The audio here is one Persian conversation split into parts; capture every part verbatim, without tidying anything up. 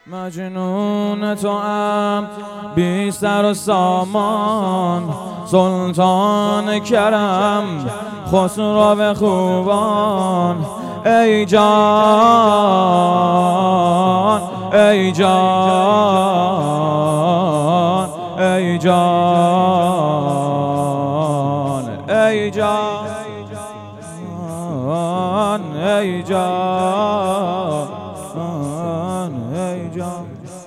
مجنون تو ام بی سر و سامان، سلطان کرم خسرو خوبان. ای جان ای جان ای جان ای جان ای جان ای جان.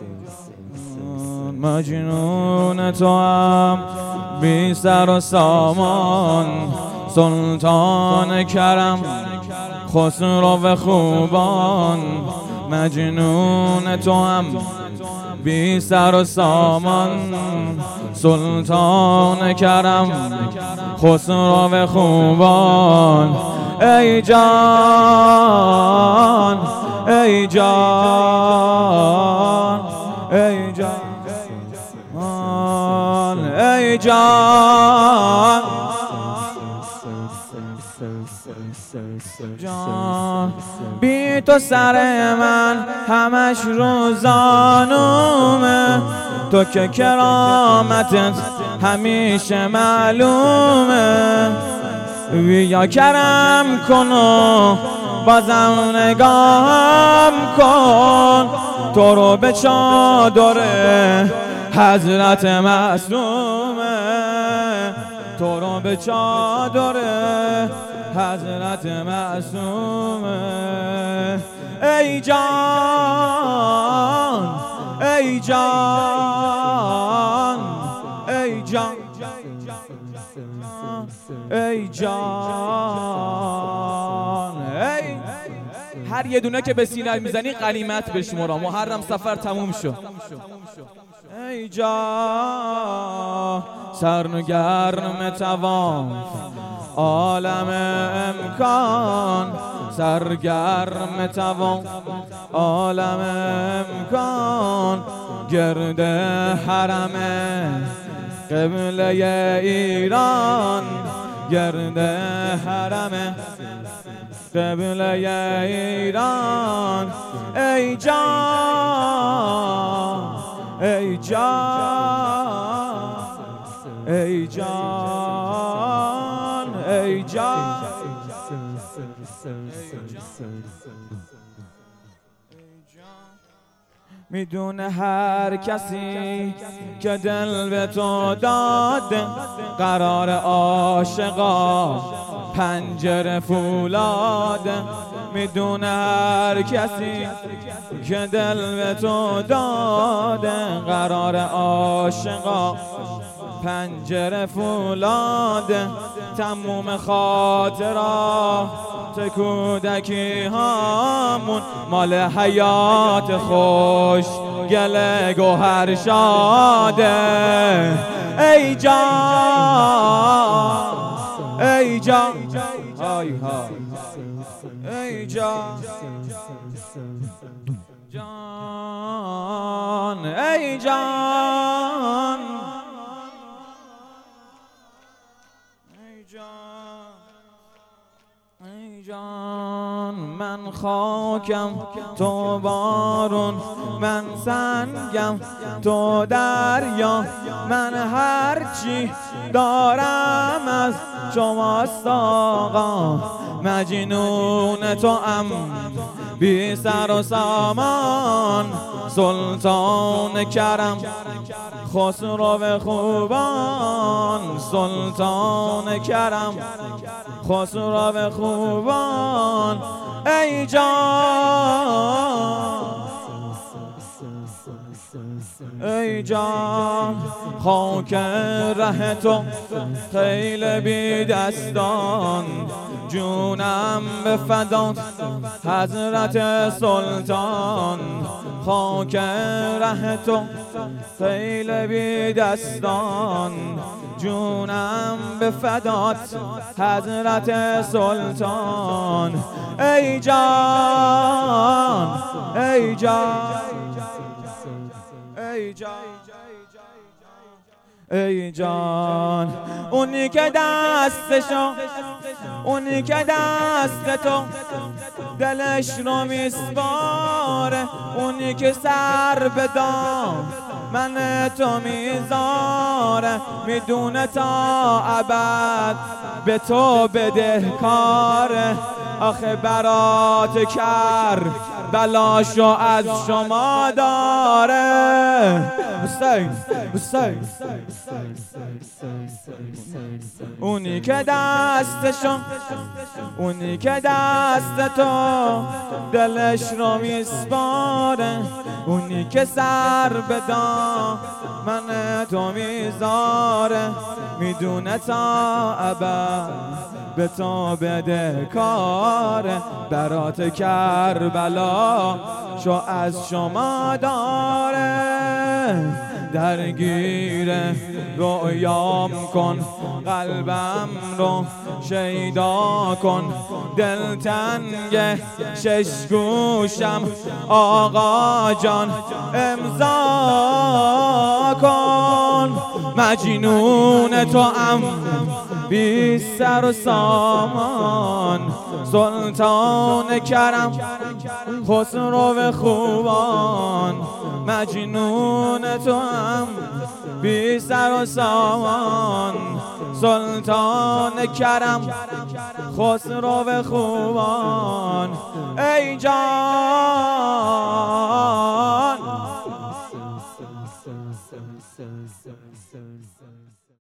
مجنون تو ام بی سر و سامان، سلطان کرم خسرو خوبان. مجنون تو هم بی سر و سامان، سلطان کرم خسرو خوبان. ای جان ای جان ای جان ای جان جان. بی تو سر من همش روزانومه، تو که کرامتت همیشه معلومه. بیا کرم کن و بازم نگاهم کن، تو رو به چادر حضرت معصومه، تو رو به چادر حضرت معصومه. ای جان ای جان ای جان ای جان ای. هر یه دونه که به سینه میزنی غنیمت بشمارا، محرم سفر تموم شد. ای جان سرگرم تواف عالم امکان، سرگرم تواف عالم امکان. گرد حرم قبله ایران، گرد حرم قبله ایران. ای جان ای جان ای جان ای جان. میدونه هر کسی که دل به تو داده، قرار عاشقا پنجره فولاده. میدونه هر کسی که دل به تو داده، قرار عاشقا پنجره فولاده. تموم خاطرات کودکی هامون مال حیات خوش گل گوهر شاده. ای جان ای جان ای جان جان ای جان ای جان. من خاکم تو بارون، من سنگم تو دریا. من هرچی دارم از شماست آقا. مجنون تو ام بی سر و سامان، سلطان کرم خسرو خوبان. سلطان کرم خسرو خوبان. ای جان ای جان. خاک ره تو خیل بی دستان، جونم به فدات حضرت سلطان. خاک ره تو خیل بی دستان، جونم به فدات حضرت سلطان. ای جان ای جان ای جان ای جان. اونی که دستشو اونی که دست تو دلش رو میسپاره، اونی که سر به دام من تو میذاره، میدونه تا ابد به تو بدهکاره. آخه برات کر بلاشو از شما داره. حسین حسین اونی که دستشو اونی که دست تو دلش رو میسپاره، اونی که سر به دام من تو میذاره، میدونه تا ابد به تو بدهکاره. برات کربلا شو از شما داره. درگیر رویام کن قلبم رو شیدا کن، دلتنگ شش گوشم آقا جان امضا کن. مجنون تو ام بی سر و سامان، سلطان کرم خسرو خوبان. مجنون تو هم بی سر و سامان، سلطان کرم خسرو خوبان.